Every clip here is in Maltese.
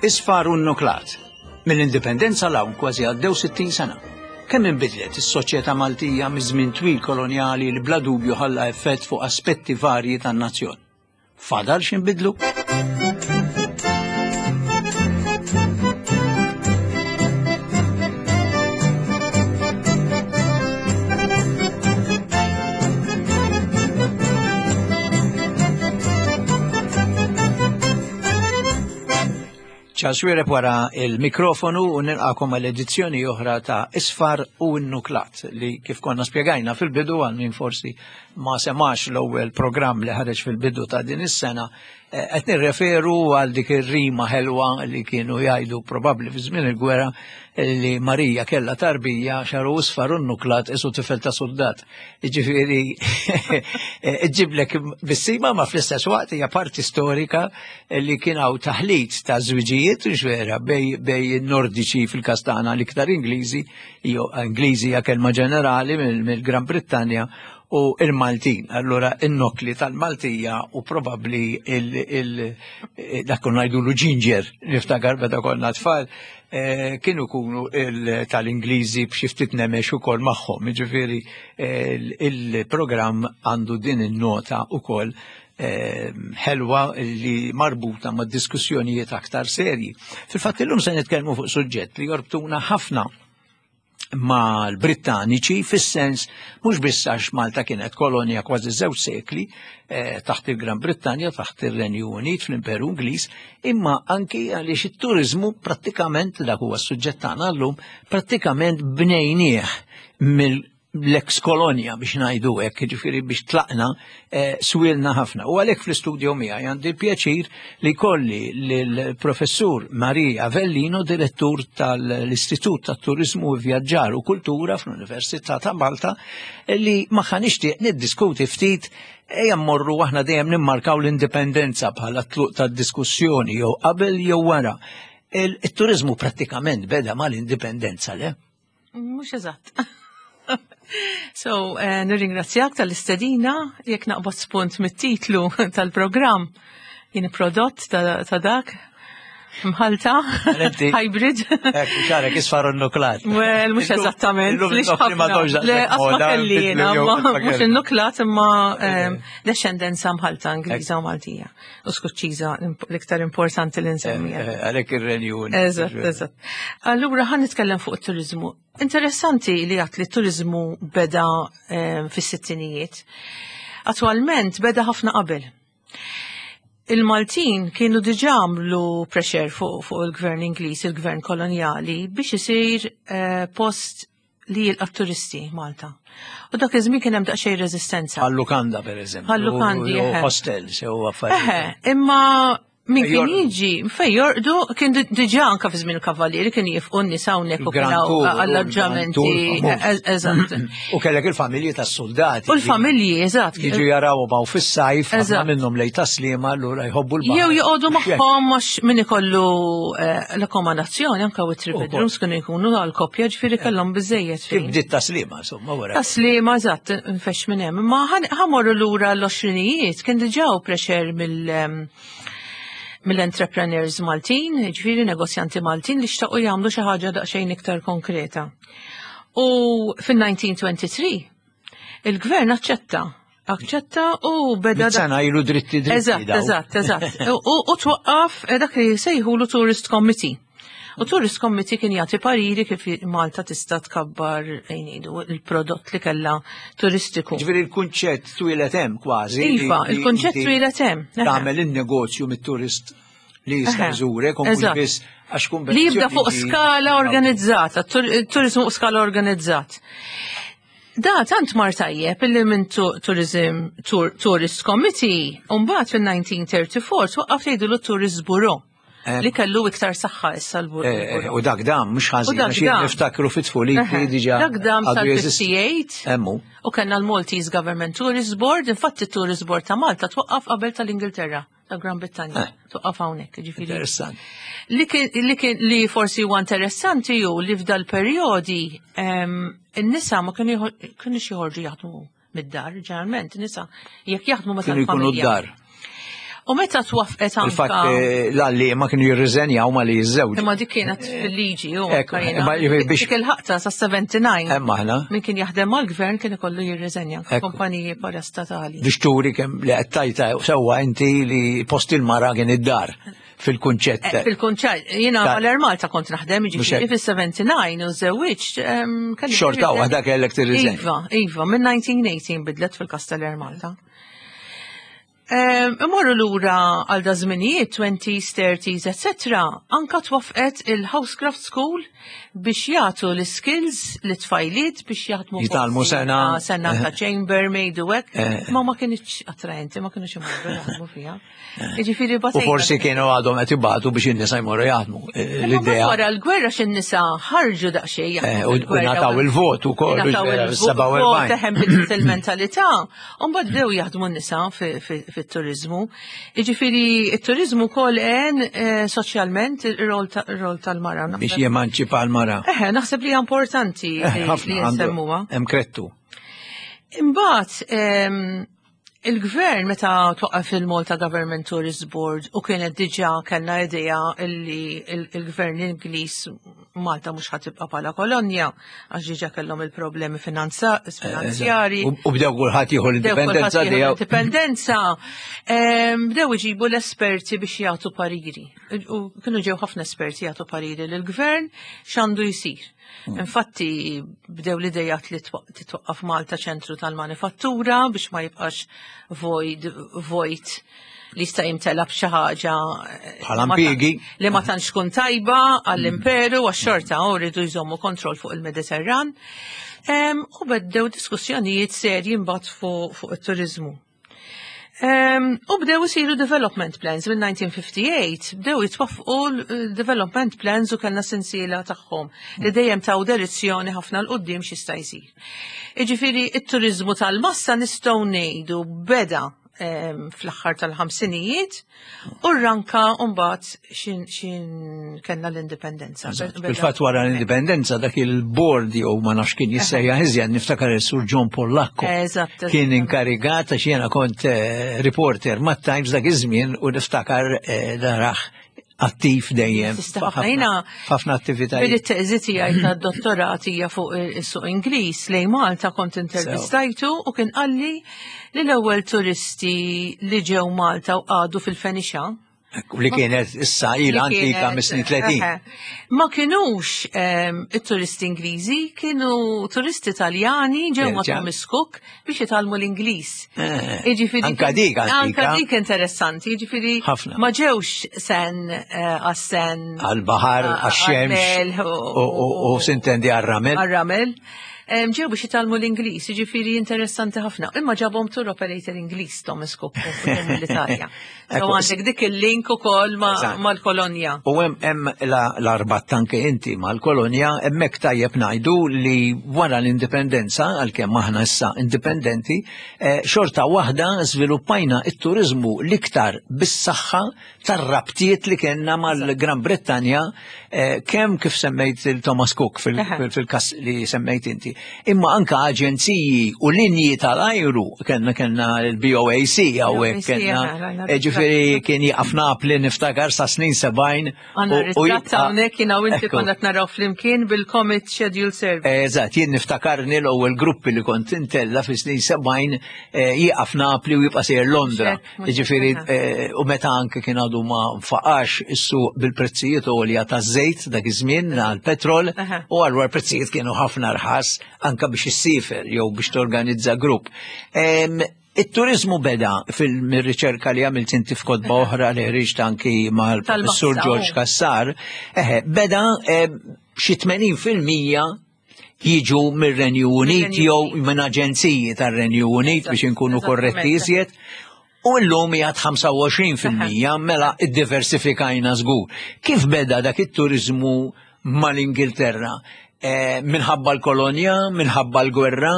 Isfar u nnuklat. Mill-indipendenza l-hawn kważi għaddew 60 sena. Kemm inbidlet is-soċjetà Maltija miż-żmien twil kolonjali li bla dubju ħalla effett fuq aspetti varji tan-nazzjon. Fadal x'inbidlu? ċaswireb wara il-mikrofonu u nilqakom għal-edizzjoni oħra ta' Isfar u nnuklat li kif konna spjegajna fil-bidu għal min forsi ma semax l-ewwel programm li ħareġ fil-bidu ta' din is-sena qed nirreferu għal dik ir-rima ħelwa li kienu jgħidu probabbli fi żmien il-gwerra li Marija kellha tarbija xaru isfar u nnuklat isu tifel ta' soldat. Ġifieri ġiblek bis-sima ma fl-istess waqt hija parti storika li kien hawn taħlit ta' żwiġijiet ġvera bej nordiċi fil-kastana l-iktar Ingliżi, Ingliżi hija kelma ġenerali mill-Gran Brittanja u il-Maltin. Allora in-nokli tal-Maltija u probabbli dak konna ngħidulu ginger niftakar meta konna tfal kienu kunu tal-Ingliżi b'xi ftit nemex ukoll magħhom. Jiġifieri il-programm għandu din in-nota ukoll ħelwa li marbuta ma' diskussjonijiet aktar serji. Fil-fatt illum se nitkellmu fuq suġġett li jorbtuna ħafna ma' l-Brittaniċi fis-sens mhux biss għax Malta kienet kolonja kważi 2 sekli taħt il-Gran Brittanja, taħt ir-Renju Unit fl-Imperu Ingliż, imma anki għaliex it-turiżmu prattikament dak huwa s-suġġett tagħna llum prattikament bnejnieh l-ex kolonja biex ngħidu hekk, ġifieri biex tlaqna swilna ħafna. U għalhekk fl-istudju miegħi għandi l-pjaċir li jkolli lill-professur Marija Avellino, direttur tal-Istitut tat-Turiżmu u Vjaġġar u Kultura fl-Università ta' Malta, li magħha nixtieq niddiskuti ftit ejja mmorru aħna dejjem nimmarkaw l-indipendenza bħala tluq tad-diskussjoni jew qabel jew wara. Il-turiżmu prattikament beda mal-indipendenza le? Mhux eżatt. So, nirringrazzjak tal-istedina, jekk naqbad spunt mit-titlu tal-programm jien prodott ta' dak, mħalta, hybrid. Ekku xarek isfar u nnuklat. Well, mhux eżattament. Le, asma kelli jiena, mhux in-nuklat imma descendenza mħalta Ingliża u Maltija. U skuċċiża l-iktar importanti li nsemmija. Għalhekk ir-Renju Unit. Eżatt. Allura ħan nitkellem fuq it-turiżmu. Interessanti li għat li t-turizmu beda fis-sittinijiet. Attualment beda ħafna qabel. Il-Maltin kienu diġà għamlu pressure fuq il-gvern Ingliż, il-gvern kolonjali, biex isir post li jilqa' turisti Malta. U dak iż-żmien kien hemm daqsxejn reżistenza. Għall-lukanda pereżempju. Għall-lukandi. Hostels jew affarijiet. Imma min kien jiġi fejn jorqdu kien diġà anke fi żmien il-kavallieri kien jifqu n-nisa hawnhekk u kienu alloġġamenti. Eżatt. U kellek il-familji tas-soldati. U l-familji, eżatt. Jiġu jaraw baw fis-sajf, ħafna minnhom lejn taslima allura jħobbu l-baħar. Jew joqogħdu magħhom għax min ikollu l-akkomodazzjoni anke u three bedrooms kienu jkunu għall-koppja ġifieri kellhom biżejjed fejn. Kif bdiet taslima insomma wara. Taslima eżatt infex minn hemm. Imma ħamorru lura l-20ijiet kien diġà pressure mill-entrepreneurs Maltin, ġifieri negozjanti Maltin li xtaqgħu jagħmlu xi ħaġa daqsxejn iktar konkreta. U fin-1923 il-gvern aċċetta u beda sena ilu dritti. Eżatt. U twaqqaf dak li jsejħulu Tourist Committee. U Tourist Committee kien jagħti pariri kif Malta tista' tkabbar il-prodott li kellha turistiku. Ġifieri l-kunċett twilet hemm kważi. Iva, il-kunċett twilet hemm. Tagħmel in-negozju mit-turist li jista' jżurek u mhux biss għax kun li jibda fuq skala organizzata, turizmu fuq skala organizzat. Da tant mar tajjeb illi minn Tourist Committee u mbagħad fin-1934 twaqqaf jgħidu Tourist Bureau. Li kellu iktar saħħa issa l-Bureau. U dak dam mhux ħażin għax niftakru fit-tfuliti diġà. Dak dam sal-58 u kellna l-Maltese Government Tourist Board, infatti il-Tourist Board ta' Malta twaqqaf qabel tal-Ingilterra, ta' Gran Brittanja. Twaqqaf hawnhekk, ġifieri. Interessanti. Li forsi huwa interessanti hu li f'dal perjodi in-nisa ma kienux joħorġu jaħdmu mid-dar, ġeneralment in-nisa jekk jaħdmu ma tal-familja. U meta twaffqet Il-fatt anka. l-għalli ma kienu jirriżenjaw ma li jiżżewġ. Imma dik kienet fil-liġi u imma biex- dik il-ħaqta sa' 79. Hemm aħna Min kien jaħdem mal-gvern kien ikollu jirriżenja kompaniji parastatali. biex turi kemm li qed tajta sewwa inti li post il-mara kien id-dar fil-kunċett. Fil-kunċett, jiena mal-Malta kont naħdem ġifieri fis-79 u żewwiġ. Xorta waħda kellek tirriżenja. Iva, minn 1918 bidlet fil-Kasteller Malta. Imorru lura għal da żminijiet 20s, 30s, etc. Anka twaffqet il-Housecraft School biex jagħtu l-skills l-tfajliet biex jaħdmu Jitalmu sena ta' chambermaid u hekk, ma kienx attraenti, ma kienux imorru jaħdmu fiha. Jiġifieri U forsi kienu għadhom qed ibatu biex in-nisa jmorru jaħdmu. L-idea. Wara l-gwerra x'in-nisa ħarġu daqsxejn U nataw il-vot ukoll il-47. teħem bidlet il-mentalità, u mbagħad bdew jaħdmu n-nisa fit-turizmu. Jiġifieri it-turizmu wkoll soċjalment ir-rol tal-mara. Biex jemanċipa l-mara. Naħseb li importanti li jinsemmuha. Hemm krettu. Imbagħad il-gvern meta twaqqaf il-Malta Government Tourist Board u kienet diġà kellna idea li il-gvern Ingliż Malta mhux ħatibqa' bħala kolonja għax diġà kellhom il-problemi finanzjarji. U bdew kulħadd jieħu l-indipendenza l-indipendenza. Bdew iġibu l-esperti biex jagħtu pariri. U kienu ġew ħafna esperti jagħtu pariri lill-gvern x'għandu jsir. Infatti bdew l-idejat li titwaqqaf Malta ċentru tal-manifattura biex ma jibqax vojt li jista' jimtela b'xi ħaġa li ma tantx tkun tajba għall-imperu għax-xorta u rridu jżommu kontroll fuq il-Mediterran. U beddew diskussjonijiet serji mbagħad fuq it-turiżmu. U bdew isiru development plans mill-1958, bdew jitwaffqu development plans u kellna sensiela tagħhom li dejjem taw direzzjoni ħafna l qudiem x'jista' jsir. Jiġifieri it-turiżmu tal-massa nistgħu ngħidu beda fl-aħħar tal-ħamsinijiet u rranka mbagħad xin kellna l-indipendenza. Fil-fatt wara l-indipendenza dak il-board jew ma nafx kien jissejjaħ iżjed niftakar il-Sur John Pollacco. Kien inkarigat għax jiena kont reporter mat-Times dak iż-żmien u niftakar daraħ attiv dejjem. Ħafna attivitajiet. Bil-teżi tiegħi tad-dottorati fuq is-suq Ingliż lejn Malta kont intervistajtu u kien qalli li l-ewwel turisti li ġew Malta u qagħdu fil-Fenixa. Li kienet issa il-antika mis-snin 30. Ma kienux it-turisti Ingliżi, kienu turisti Taljani ġew ma' Thomas Cook biex jitalmu l-Ingliż. Anka dik antika. Anka dik interessanti, jiġifieri ma ġewx sen għas-sen għall-baħar, għax-xemx u sintendi għar-ramel. Għar-ramel. Ġew biex jitalmu l-Ingliż, jiġifieri interessanti ħafna. Imma ġabhom tour operator Ingliż Thomas Cook mill-Italja. Għandek dik il-link ukoll mal-kolonja. U hemm l-arbat tanke inti mal-kolonja hemmhekk tajjeb ngħidu li wara l-indipendenza għalkemm aħna issa indipendenti, xorta waħda żviluppajna t-turiżmu l-iktar bis-saħħa tar-rabtiet li kellna mal-Gran Brittanja kemm kif semmejt il-Thomas Cook fil-każ li semmejt inti. Imma anka aġenziji u linji tal-ajru kellna l-BOAC hawnhekk kellna ġifieri kien jaqaf Napli niftakar sa snin 70. Għandna ritratt hawnhekk jiena u inti konna qed naraw flimkien bil-Comet Schedule Service. Eżatt, jien niftakarni l-ewwel gruppi li kont intella fi snin 70 jaqaf Napli u jibqa' sejjer Londra. Ġifieri u meta anke kien għadu ma nfaqax is-suq bil-prezzijiet għolja taż-żejt dak iż-żmien għall-petrol u allura prezzijiet kienu ħafna rħas anka biex issifer jew biex torganizza grupp. Il-turizmu beda fil-riċerka li għamilt inti f'kodba oħra li ħriġt anki mal-Professur George Kassar, beda xi 80% jiġu mir-Renju Unit jew minn aġenziji tar-Renju Unit biex inkunu korretti iżjed. U l-lum jgħat 25% mela id-diversifikajna żgur. Kif beda dak it-turizmu mal-Ingilterra? Minħabba l-kolonja, minħabba l-gwerra,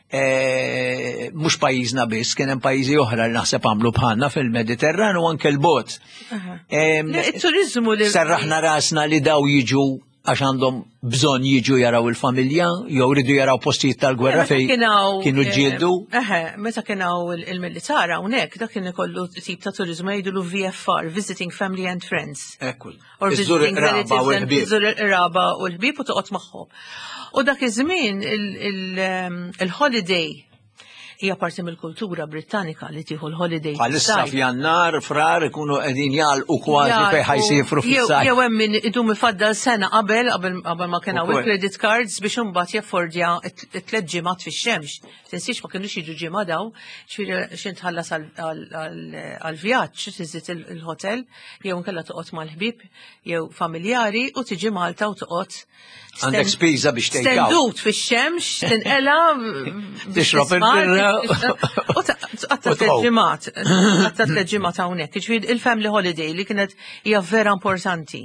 mhux pajjiżna biss, kien hemm pajjiżi oħra li naħseb għamlu bħalna fil-Mediterran u anke l-bot. Il-turizmu li serraħna rasna li daw jiġu għax għandhom bżonn jiġu jaraw il-familja, jew ridu jaraw postijiet tal-gwerra fejn kienu ġieldu? Meta kienaw il-militar hawnhekk, dak kien ikollu tip ta' turiżmu jgħidulu VFR, Visiting Family and Friends. Or visiting relatives, iżur ir-raba u l-ħbieb u toqgħod magħhom. U dak iż-żmien il-holiday hija parti mill-kultura Brittanika li tieħu l-holiday. Bħalissa f'Jannar, frar ikunu qegħdin jalqu kważi fejn ħajsifru fis-sajf. Jew hemm min idum ifaddal sena qabel ma kien hawn il-credit cards biex imbagħad jaffordja t-tliet ġimgħat fix-xemx. Tinsiex ma kinux jiġu ġimgħa daw, xi tħallas għall-vjaġġ tiżid il-hotel jew inkella toqgħod mal-ħbieb jew familjari u tiġi Malta u toqgħod għandek spiża biex tgħid. Stendut fix-xemx, tinqela tixrob il-birra. Għattat l-ġimat hawnhekk, il-family holiday li kienet hija vera importanti.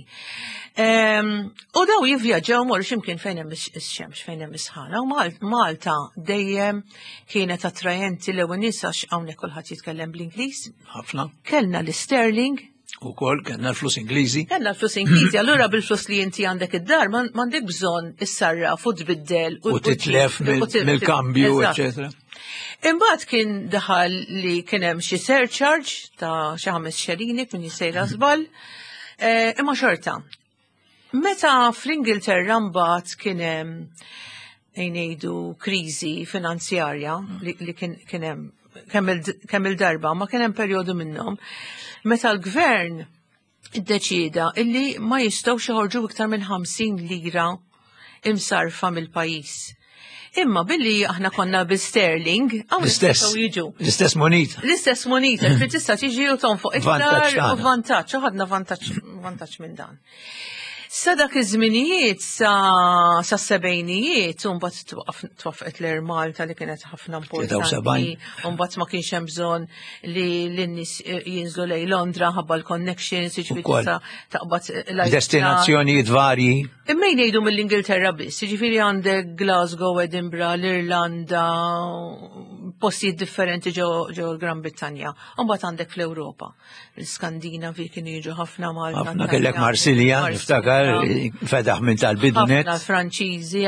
U daw jivvjaġġaw mor x'imkien fejn hemm ix-xemx, fejn hemm is-sħana. U Malta dejjem kienet attrajenti l-ewwel nies għax hawnhekk kulħadd jitkellem bl-Ingliż. Ħafna. Kellna l-sterling. Ukoll kellna l-flus Ingliżi. Kellna l-flus Ingliżi, allura bil-flus li inti għandek id-dar m'għandek bżonn issarraf u tbiddel u titlef mill-kambju, eċetera. Imbagħad kien daħal li kien hemm xi surcharge ta' xi 5 xelini kien jisejra żball, imma xorta. Meta fl-Ingilterra mbagħad kien hemm ngħidu kriżi finanzjarja li kien hemm kemm il-darba, ma kien hemm perjodu minnhom meta l-gvern iddeċieda illi ma jistgħux joħorġu iktar minn 50 lira imsarfa mill-pajjiż. Imma billi aħna konna bil-sterling, l-istess monita. L-istess monita, fi tista' tiġi u tonfoq iktar u vantaġġ, u ħadna vantaġġ minn dan. Sa dak iż-żminijiet sa s-sebgħinijiet u mbagħad twaffqet l-Malta li kienet ħafna importanti, u mbagħad ma kienx hemm bżonn li n-nies jinżlu lejn Londra ħabba l-connections, jiġifieri taqbad destinazzjonijiet varji. Imma jgħidu mill-Ingilterra biss, jiġifieri għandek Glasgow, Edinburgh, l-Irlanda, postijiet differenti ġew il-Gran Brittanja. U mbagħad għandek fl-Ewropa. L-Skandinavi kienu jiġu ħafna Malta. Ħafna kellek Marsilja, niftakar fedaħ minn tal-bidnet. Ħafna Franċiżi,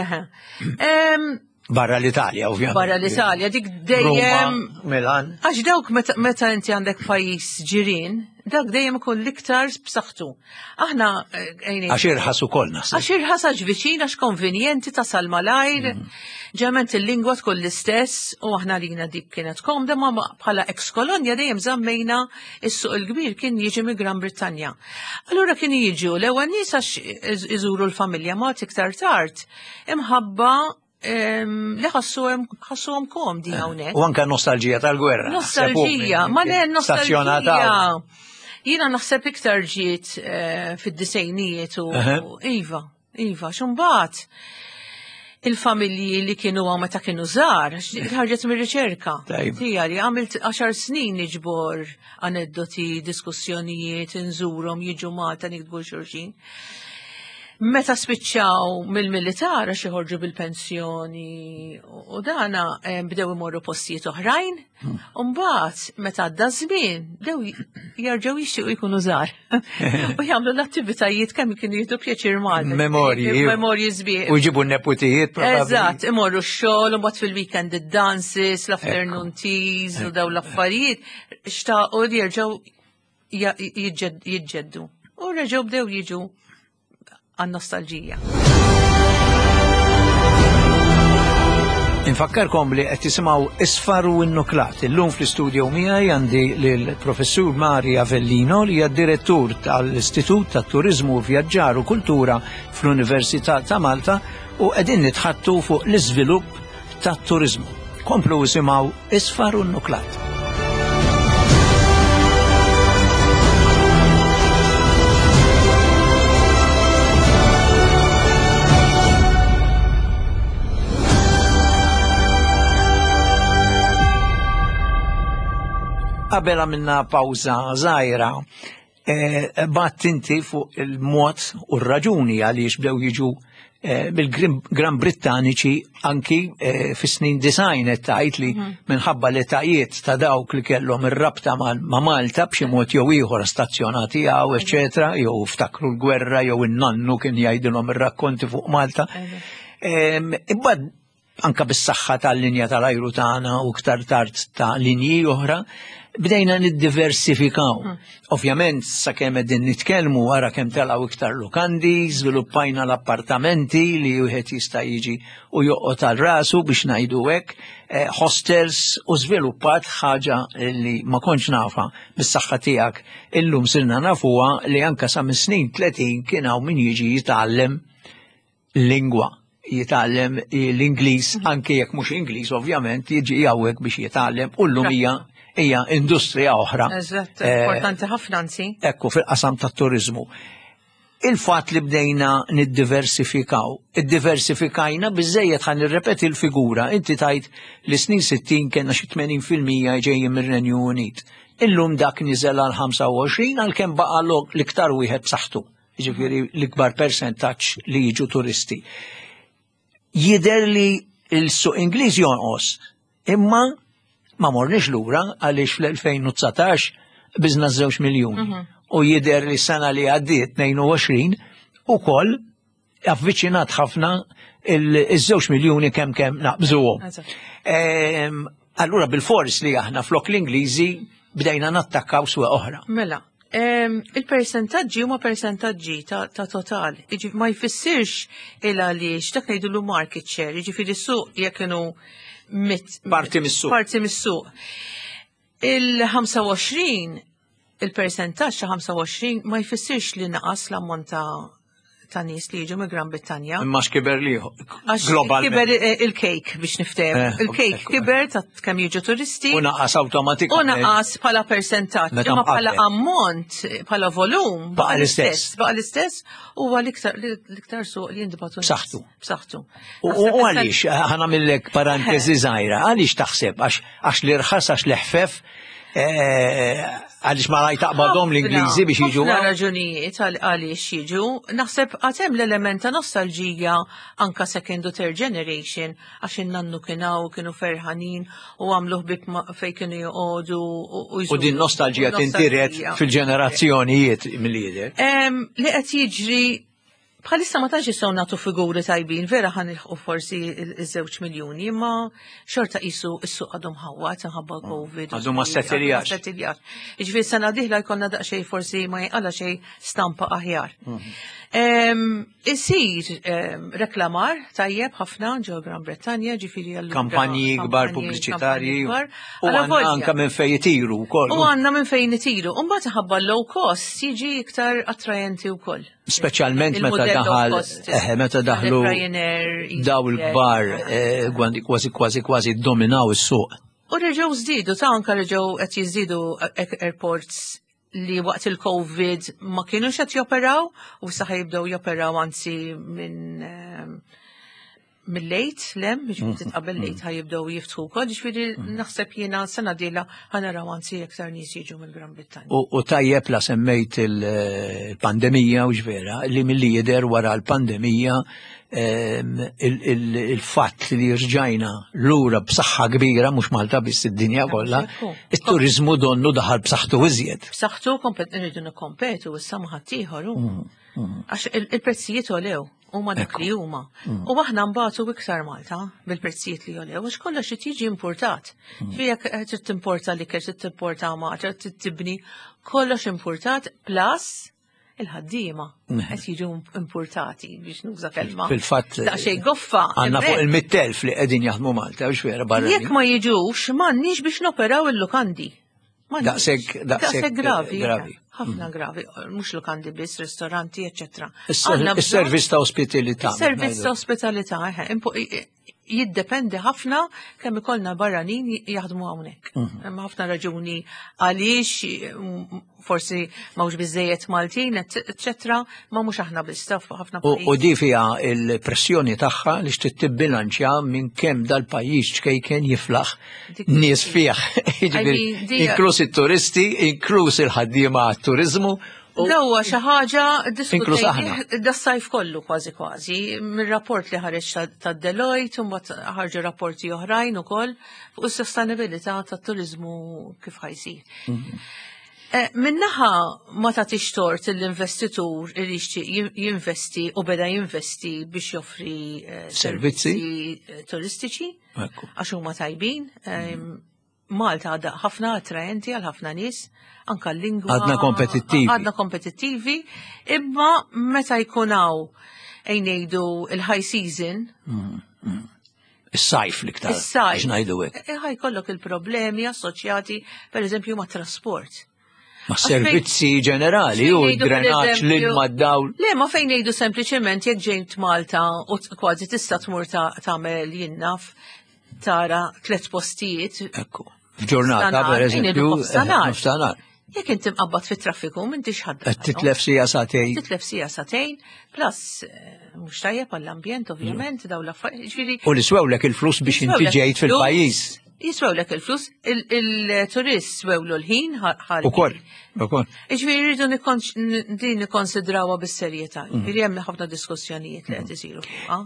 Barra l-Italja, ovvjament. Barra l-Italja, dik dejjem. Milan. Għax dawk meta inti għandek pajjiż ġirien, dak dejjem ikun l-iktar b'saħħtu. Aħna għax irħas ukoll naħseb. Għax irħas għax viċin, għax konvenjenti tasal malajr, ġement il-lingwa tkun l-istess u aħna lina dik kienet komda ma bħala ex-kolonja dejjem żammejna is-suq il-kbir kien jiġi mill-Gran Brittanja. Allura kien jiġu l-ewwel nies għax iżuru l-familja Malti iktar tard imħabba li ħassuhom komdi hawnhekk. U anke nostalġija tal-gwerra. Nostalġija, ma le nostalġija. Jiena naħseb iktar ġiet fid-disejnijiet u iva, x'imbagħad il-familji li kienu meta kienu żgħar, ħarġet mir-riċerka. Tiegħi għamilt 10 snin niġbor aneddoti, diskussjonijiet, inżurhom, jiġu Malta nikdbu xulxin. Meta spiċċaw mill-militar għax joħorġu bil-pensjoni u dana bdew imorru postijiet oħrajn, u mbagħad meta għadda żmien bdew jerġgħu jixtiequ jkunu żgħar. U jagħmlu l-attivitajiet kemm kienu jieħdu pjaċir Malta. Memorji sbieħ. U jġibu n-neputijiet probabbli. Eżatt, imorru x-xogħol u mbagħad fil-weekend id-dances, l-afternoon teas u dawn l-affarijiet xtaqu li jerġgħu jiġġeddu. U reġgħu bdew jiġu għan-nostalġija. Infakkarkom li qed tisimgħu Isfar u n-Nuklat. Illum fl-istudju miegħi għandi lill-Professur Mari Avellino li hija direttur tal-Istitut tat-Turiżmu Vjaġġar u Kultura fl-Università ta' Malta u qegħdin nitħattu fuq l-iżvilupp tat-turiżmu. Komplu isimgħu Isfar u n-Nuklat. Qabel għamilna pawza żgħira, batt inti fuq il-mod u r-raġuni għaliex bdew jiġu bil-Gran Brittaniċi anki fis-snin design qed tgħid li minħabba l-etajiet ta' dawk li kellhom ir-rabta ma' Malta b'xi mod jew ieħor stazzjonati hawn, eċetera, jew ftakru l-gwerra jew in-nannu kien jgħidilhom ir-rakkonti fuq Malta. Imbagħad anka bis-saħħa tal-linja tal-ajru tagħna u iktar tard ta' linji oħra, bdejna niddiversifikaw. Ovvjament, sakemm qegħdin nitkellmu wara kemm telgħu iktar lukandi, żviluppajna l-appartamenti li wieħed jista' jiġi u joqgħod għal rasu biex ngħidu hekk, hostels u żviluppat ħaġa li ma kontx nafa bis-saħħa tiegħek illum sirna nafuha li anke sa mis-snin 30 kien hawn min jiġi jitgħallem lingwa. Jitgħallem l-Ingliż, anke jekk mhux Ingliż ovvjament, jiġi hawnhekk biex jitgħallem u llum hija industrija oħra. Eżatt, importanti ħafna anzi. Ekku fil-qasam tat-turiżmu. Il-fatt li bdejna niddiversifikaw, iddiversifikajna biżejjed ħan nirrepeti l-figura, inti tajt li snin 60 kellna xi 80% ġejjin mir-Renju Unit. Illum dak niżel għal 25 għalkemm baqa' l-iktar wieħed b'saħħtu, jiġifieri l-ikbar persentaġġ li jiġu turisti. Jidher li l-suq Ingliż jonqos, imma ma morniex lura għaliex fl-2019 biżna 2 miljuni. U jidher li s-sena li għaddiet 22 ukoll avviċinat ħafna il-2 miljuni kemm naqbżuhom. Allura bil-fors li aħna flok l-Ingliżi bdejna nattakkaw swieq oħra. Mela, il-persentaġġi huma persentaġġi ta' total. Ma jfissirx il għaliex dak ngħidulu market share, jiġifieri suq jekk kienu parti mis-suq. Il-25, il-persentaġġ ta' 25 ma jfissirx li naqas l-ammont ta' nies li jiġu mill-Gran Brittanja. Imma x'kiber liħu. Global. Kiber il-kejk biex niftem. Il-kejk kiber ta' kemm jiġu turisti. U naqas awtomatikament. U naqas bħala persentaġġ. Imma bħala ammont, bħala volum. Baqa l-istess. Baqa l-istess u l-iktar suq li jindibatu. B'saħħtu. U għaliex, ħana millek parantesi żgħira, għaliex taħseb għax li rħas għax li ħfef għaliex ma rajt taqbadhom l-Ingliżi biex jiġu. Ħafna raġunijiet għaliex jiġu. Naħseb għatem l-element ta' nostalġija anka second u third generation għax in-nannu kienu ferħanin u għamlu ħbib fej kienu joqogħdu u din nostalġija tintiret fil-ġenerazzjonijiet mill-lider. Li qed jiġri bħalissa ma tantx jistgħu nagħtu figuri tajbin, vera ħanilħu forsi iż-2 miljuni, imma xorta qisu s-suq għadhom ħawwat inħabba Covid. Għadhom ma settiljax. Jiġifieri sena diħla jkollna daqsxejn forsi ma jqala xejn stampa aħjar. Isir reklamar tajjeb ħafna ġew Gran Brittanja, ġifieri għal kampanji kbar pubbliċitarji u għandna anke minn fejn itiru wkoll. U għandna minn fejn itiru. U mbagħad iħabba low cost jiġi iktar attrajenti wkoll. Speċjalment meta daħlu daw il-kbar kważi dominaw is-suq. U reġgħu żdiedu ta' anke reġgħu qed jiżdiedu airports li waqt il-Covid ma kienux qed joperaw u saħ jibdew joperaw anzi mill-lejt, biex titqabel lejt ħajibdew jiftħu wkoll, ġifieri naħseb jiena sena dieħla ħanaraw anzi iktar nies jiġu mill-Gran Brittanja. U tajjeb la semmejt il-pandemija u ġvera li milli jidher wara l-pandemija il-fatt li rġajna lura b'saħħa kbira mhux Malta biss id-dinja kollha, it-turiżmu donnu daħal b'saħħtu iżjed. B'saħħtu irridu nikkompetu issa ma' ħadd ieħor għax il-prezzijiet għolew. Huma dak li huma. U aħna mbagħtu iktar Malta bil-prezzijiet li jolew għax kollox qed jiġi importat. Jekk trid timporta l-ikel, trid timporta maċa, trid tibni kollox importat plus il-ħaddiema qed jiġu importati biex nuża kelma. Fil-fatt daqsxejn goffa. Għandna fuq il-100,000 li qegħdin jaħdmu Malta biex vera barra. Jekk ma jiġux m'għandniex biex noperaw il-lukandi. Daqshekk gravi. Ħafna gravi, mhux lukandi biss, ristoranti, eċetera. Is-servizz ta' ospitalità. Is-servizz ta' ospitalità, jiddependi ħafna kemm ikollna barranin jaħdmu hawnhekk. Hemm ħafna raġuni għaliex forsi m'hawnx biżejjed Maltin, eċetera, ma mhux aħna biss ħafna pajjiż. U di fiha l-pressjoni tagħha li trid tibbilanċja minn kemm dal-pajjiż ċkejken jiflaħ nies fih. Inkluż it-turisti, inkluż il-ħaddiema għat-turiżmu Dawwa xi ħaġa Inkluż aħna. das-sajf kollu kważi. Mir-rapport li ħareġ tad-Deloitte u mbagħad ħarġu rapporti oħrajn ukoll fuq is-sostenibilità tat-turiżmu kif ħajsir. Minnaħa ma tagħtix tort l-investitur li jixtieq jinvesti u beda jinvesti biex joffri servizzi turistiċi għax huma tajbin. Malta għadha ħafna attraenti għal ħafna nies, anka l-lingwa. Għadna kompetittivi, imma meta jkunaw ngħidu il-high season. Is-sajf l-iktar. Is-sajf. X'ngħidu hekk. Ħajkollok il-problemi assoċjati pereżempju ma' trasport. Ma' servizzi ġenerali u d-drenaġġ l-ilma d-dawl. Le, ma fejn ngħidu sempliċement jekk ġejt Malta u kważi tista' tmur tagħmel jinnaf tara 3 postijiet. Ekku. F'ġurnata pereżempju nofsinhar. Jekk inti mqabbad fit-traffiku m'intix ħadda. Titlef sija satejn. Titlef sija satejn, plus mhux tajjeb għall-ambjent ovvjament dawn l-affarijiet. U li swewlek il-flus biex inti ġejt fil-pajjiż. Jiswewlek il-flus, il-turist swewlu l-ħin ħarġ. Ukoll. Ġifieri rridu din nikkonsidrawha bis-serjetà. Ġifieri hemm ħafna diskussjonijiet li qed isiru fuqha.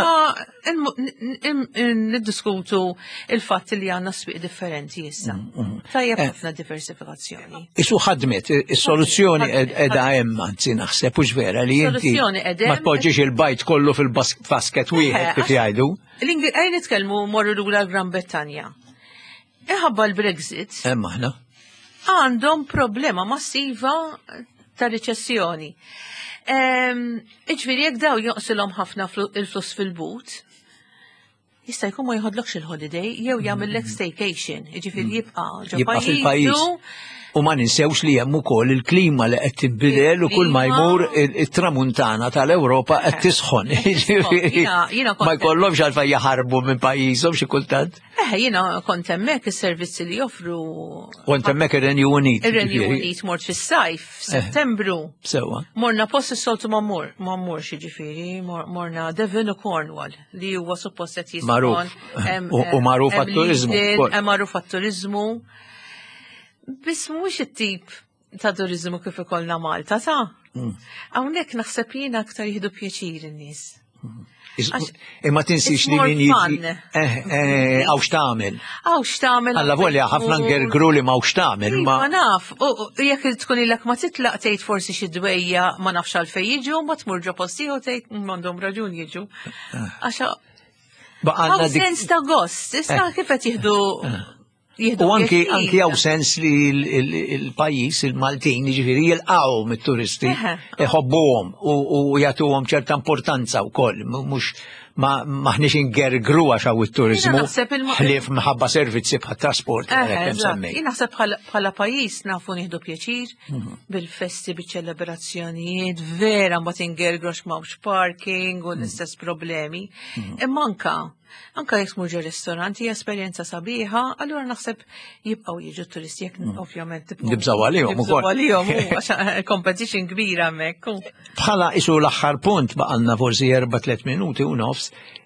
Niddiskutu il-fatt li għandna swieq differenti issa. Tajjeb ħafna diversifikazzjoni. Isu ħadmet, is-soluzzjoni qiegħda hemm anzi naħseb hux vera li inti ma tpoġġix il-bajt kollu fil-basket wieħed kif jgħidu. Għajn nitkellmu morru lura Gran Brittanja. Iħabba l-Brexit. Hemm aħna. Għandhom problema massiva ta' riċessjoni. Iġviri jekk daw joqsilhom ħafna il-flus fil-but, jista' jkun ma jħodlokx il-holiday jew jagħmellek staycation, jiġifieri jibqa' fil-pajjiż. U ma ninsewx li hemm ukoll il-klima li qed tinbidel u kull ma jmur it-tramuntana tal-Ewropa qed tisħon. Ma jkollhomx għalfejn jaħarbu minn pajjiżhom xi kultant. Jiena kont hemmhekk is-servizzi li joffru. U int hemmhekk ir-Renju Unit. Ir-Renju Unit mort fis-sajf, f'Settembru. Sewwa. Morna post is-soltu ma mmurx jiġifieri, morna Devon u Cornwall li huwa suppost qed jisbon. U magħruf għat-turiżmu. Magħruf għat-turiżmu. Biss mhux it-tip ta' turizmu kif ikollna Malta ta'. Hawnhekk naħseb jiena aktar jieħdu pjaċir in-nies. Imma tinsix li min jiġi. Għaw x'tagħmel. Alla volja ħafna ngergru li ma x'tagħmel. Ma naf, jekk tkun ilek ma titlaq tgħid forsi xi dwejja ma nafx għalfejn jiġu, ma tmur ġo postiħu tgħid m'għandhom raġun jiġu. Għaw sens ta' gost, issa kif qed jieħdu. U anki għaw sens li il-pajis, il-Maltin, ġifiri jilqaw mit-turisti, jħobbuhom u jagħtuhom ċerta importanza wkoll, mhux maħniex ingergru għax hawn it-turizmu ħlief minħabba servizzi bħat trasport. Jien naħseb bħala pajjiż nafu nieħdu pjaċir bil-festi biċ-ċelebrazzjonijiet, vera mbagħad ingergru m'hawnx parking u l-istess problemi. Imma anka jekk tmur ristoranti esperjenza sabiħa, allura naħseb jibqgħu jiġu turisti jekk ovvjament nibżgħu għalihom ukoll. Għax competition kbira hemmhekk. Bħala isu l-aħħar punt baqalna forsi 4-3 minuti u nofs.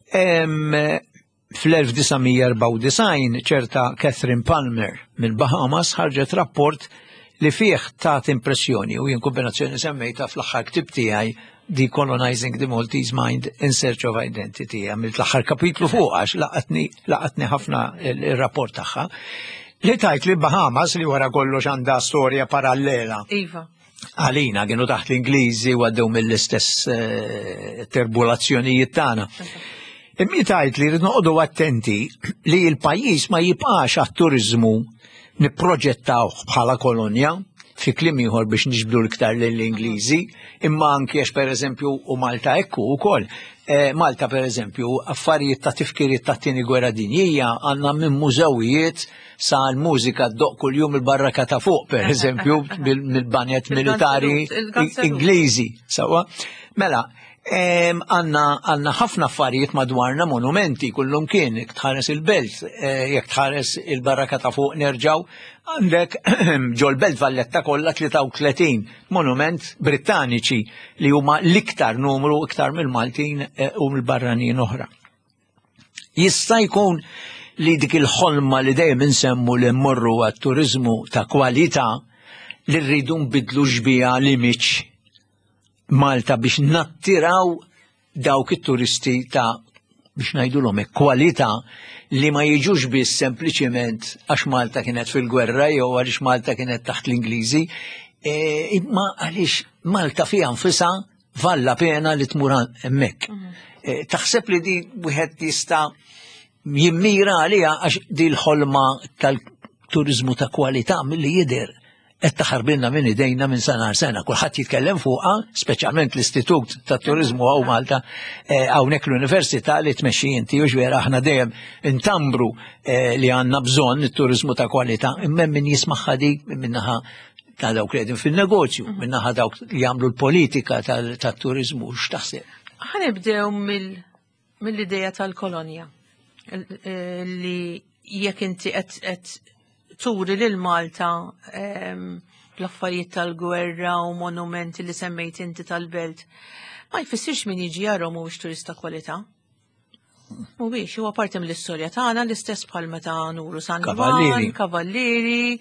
Fl-1994 ċerta Catherine Palmer mill-Bahamas ħarġet rapport li fih tat impressjoni u jien kombinazzjoni semmejta fl-aħħar ktib tiegħi Decolonizing the Maltese Mind in Search of Identity. Għamilt l-aħħar kapitlu fuq għax laqatni ħafna il-rapport tagħha. Li tajt li Bahamas li wara kollox għandha storja parallela. Iva. Għalina kienu taħt l-Ingliżi u għaddew mill-istess terbulazzjonijiet tagħna. Immi tajt li rrid noqogħdu attenti li l-pajjiż ma jibqax għat-turiżmu nipproġettaw bħala kolonja fi kliem ieħor biex niġbdu l-iktar lill-Ingliżi, imma anke għax pereżempju u Malta ekku wkoll. Malta pereżempju affarijiet ta' tifkiriet ta' tieni gwerra dinjija għandna minn mużewijiet sa l-mużika ddoq kuljum il-barraka ta' fuq pereżempju mill-banjet militari Ingliżi. Mela, għanna ħafna affarijiet madwarna monumenti, kullum kien, jek tħares il-belt, jek tħares il-barraka ta' fuq nerġaw, għandek ġol belt Valletta kollha 33 monument brittaniċi li huma l-iktar numru iktar mill-Maltin u mill-barranin oħra. Jista' jkun li dik il-ħolma li dejjem insemmu li mmorru għat-turizmu ta' kwalità li rridu nbidlu xbija l-image Malta biex nattiraw dawk it-turisti ta' biex ngħidulhom hekk kwalità li ma jiġux biss sempliċement għax Malta kienet fil-gwerra jew għaliex Malta kienet taħt l-Ingliżi, imma għaliex Malta fiha nfisha valla pena li tmur hemmhekk. Taħseb li di wieħed jista' jimmira għaliha għax di l-ħolma tal-turiżmu ta' kwalità milli jidher qed taħarbilna minn idejna minn sena għal sena. Kulħadd jitkellem fuqha, speċjalment l-Istitut tat-Turiżmu hawn Malta, hawnhekk l-Università li tmexxi inti u ġwera aħna dejjem intambru li għandna bżonn it-turiżmu ta' kwalità, imma min jismaħħa dik minnaħa ta' dawk li qegħdin fin-negozju, minnaħa dawk li jagħmlu l-politika tat-turiżmu x'taħseb. Ħanibdew mill-idea tal-kolonja li jekk inti qed turi lil Malta l-affarijiet tal-gwerra u monumenti li semmejt inti tal-belt, ma jfissirx min jiġi jarhom mhuwiex turista kwalità. Mhuwiex, huwa parti mill-istorja tagħna l-istess bħal meta nuru San Juan, Kavallieri,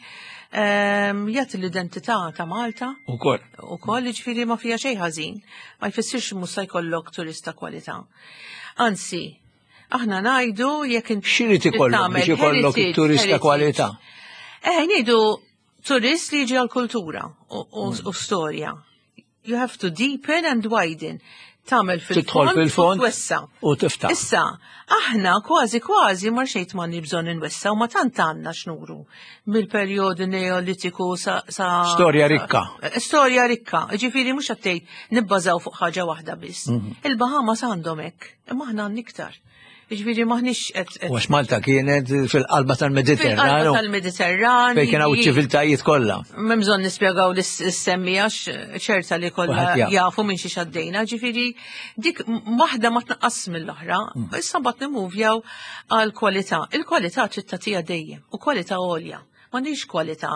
jagħti l-identità ta' Malta. Ukoll jiġifieri ma fiha xejn ħażin, ma jfissirx mhux se jkollok turista kwalità. Anzi, aħna ngħidu jekk x'irid ikollok biex ikollok turista kwalità. Ngħidu turist li jiġi għall-kultura u storja. You have to deepen and widen. Tagħmel fil-fond u twessa. U tiftaħ. Issa, aħna kważi ma xejn ma bżonn inwessa u ma tant għandna x'nuru mill-perjodu neolitiku sa storja rikka. Storja rikka. Ġifieri mhux qed tgħid nibbażaw fuq ħaġa waħda biss. Il-Bahamas għandhom hekk, imma aħna għandna iktar. Ġifieri maħniex qed. Għax Malta kienet fil-qalba tal-Mediterran. Fil-qalba tal-Mediterran. Fejn kien hawn iċ-ċiviltajiet kollha. M'hemm bżonn nispjegaw l-semmi għax ċerta li kollha jafu minn xi xaddejna, ġifieri dik waħda ma tnaqqas mill-oħra, issa mbagħad nimuvjaw għal kwalità. Il-kwalità trid tagħtiha dejjem u kwalità għolja. M'għandix kwalità.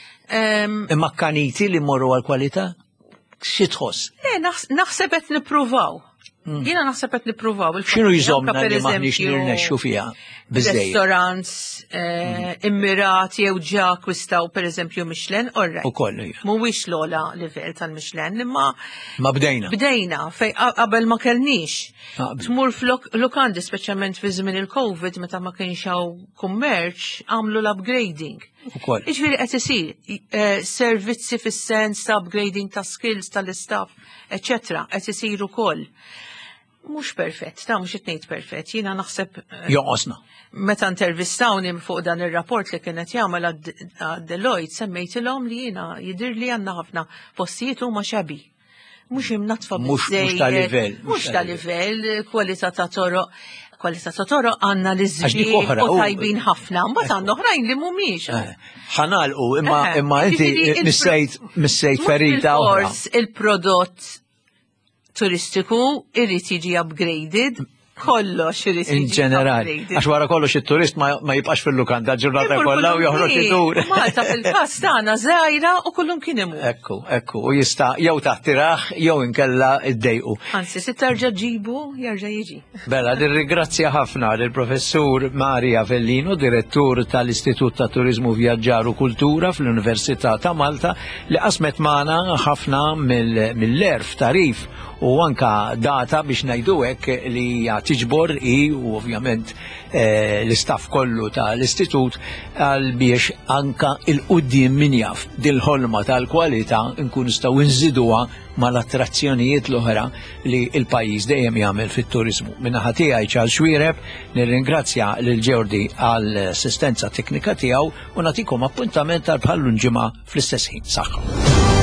Imma kaniti li mmorru għal kwalità? Xi tħoss? Naħseb qed nippruvaw. Jiena naħseb qed nippruvaw. X'inhu jżommna li maħniex nirnexxu fiha biżejjed? Restaurants immirati jew ġa akkwistaw pereżempju Michelin, orrejt. Ukoll. Mhuwiex l-ogħla livell tal-Michelin, imma ma bdejna. Bdejna fejn qabel ma kellniex. Tmur f'lokandi speċjalment fi żmien il-COVID meta ma kienx hawn kummerċ għamlu l-upgrading. Ukoll. Jiġifieri qed isir servizzi fis-sens ta' upgrading ta' skills tal-istaff, eċetera, qed isiru wkoll. Mhux perfett, ta' mhux qed ngħid perfett, jiena naħseb joqosna. Meta intervistawni fuq dan ir-rapport li kienet jagħmel għad-Deloitte semmejtilhom li jiena jidhirli għandna ħafna postijiet huma xabi. Mhux imnatfa biżejjed. Mhux ta' livell. Mhux ta' livell, kwalità ta' toroq. Kwalità ta' toroq għandna li żvieg u tajbin ħafna, mbagħad għandna oħrajn li mhumiex. Ħanalqu imma inti missejt ferita oħra. Il-prodott turistiku irrid jiġi upgraded, kollox irrid jiġi in ġenerali. Għax wara kollox it-turist ma jibqax fil-lukanda ġurnata kollha u joħroġ idur. Malta fil-każ tagħna żgħira u kullum kien imur. Ekku, u jista' jew taħtiraħ jew inkella iddejqu. Anzi, se terġa' ġibu jerġa' jiġi. Bella, nirringrazzja ħafna lill-Professur Maria Avellino, direttur tal-Istitut ta' Turiżmu Vjaġġar u Kultura fl-Università ta' Malta, li qasmet magħna ħafna mill-erf tarif u anka data biex ngħidu hekk li tiġbor u ovvjament l-istaff kollu tal-istitut għal biex anka il-qudiem min jaf dil-ħolma tal-kwalità nkun nistgħu nżiduha mal-attrazzjonijiet l-oħra li l-pajjiż dejjem jagħmel fit-turiżmu. Min-naħa tiegħi Charles Xwiereb nirringrazzja lil Ġeordi għall-assistenza teknika tiegħu u nagħtikom appuntament għal bħallu ġimgħa fl-istess ħin. Saħħa.